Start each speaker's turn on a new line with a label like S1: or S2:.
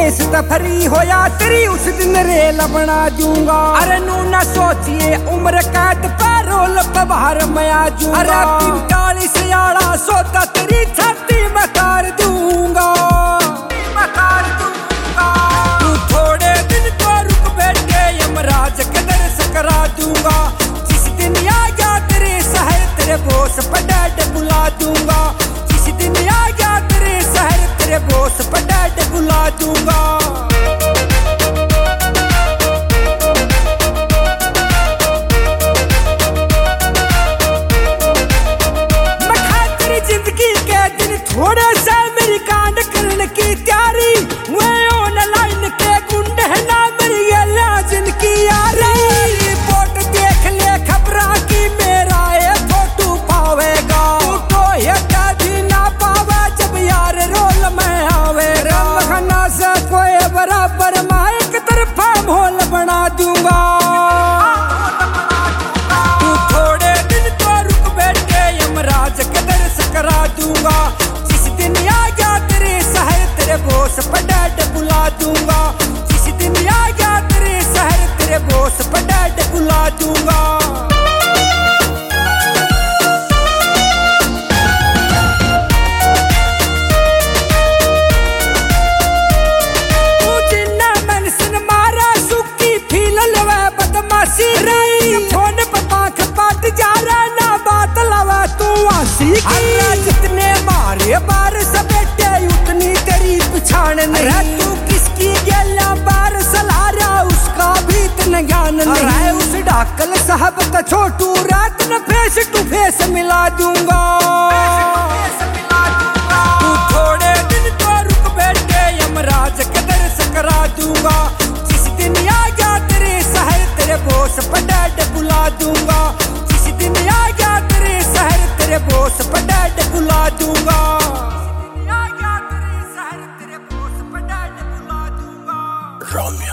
S1: Case तफरी होया तेरी उस दिन रेल बना दूंगा। अरे नू ना सोचिए उम्र कैद पैरोल बाहर मैं आ जूंगा। अरे 45 यारा सोता तेरी छाती में कर दूंगा। तू थोड़े दिन तो रुक बैठे यमराज के दर्श करा दूंगा। जिस दिन आ गया तेरे शहर तेरे बॉस पर डैड बुला दूंगा। जिस दिन आ गया तेरे शहर तेरे बॉस पर डैड बुला दूंगा। थोड़े से मेरी कांड करने की तैयारी मैं ऑनलाइन के गुंडे ना मेरी जिनकी यारी। रिपोर्ट देख ले खबरा की मेरा ये फोटो पावेगा। तो ये कभी ना पावे जब यार रोल में आवे। रमखाना से कोई बराबर मैं एक तरफा माहौल बना दूंगा। तू थोड़े दिन तो रुक बैठ के यमराज के दर्श करा दूंगा। आ गया तेरे शहर तेरे बॉस पर डैड बुला दूंगा। जिस दिन आ गया तेरे शहर तेरे बॉस पर डैड बुला दूंगा। तू जिन्ना मेंशन मारा सुक्की फील लवे बदमाशी रही। फोन पर पांख पाट जा रहा ना बात लवा तू आसी की। जितने मारे बार सपेटे उतनी तेरी पछाण नहीं। तू किसकी गेला बार सला रहा उसका भी इतना ज्ञान नहीं। उस डाकल साहब का छोटू रात न फेस टू फेस मिला दूंगा। तू थोड़े दिन तो रुक बैठ के यमराज के दर्श करा दूंगा। जिस दिन आ गया तेरे शहर तेरे बॉस पर डैड बुला दूंगा। जिस दिन आ गया तेरे शहर तेरे बॉस पर डैड बुला दूंगा।
S2: Romeo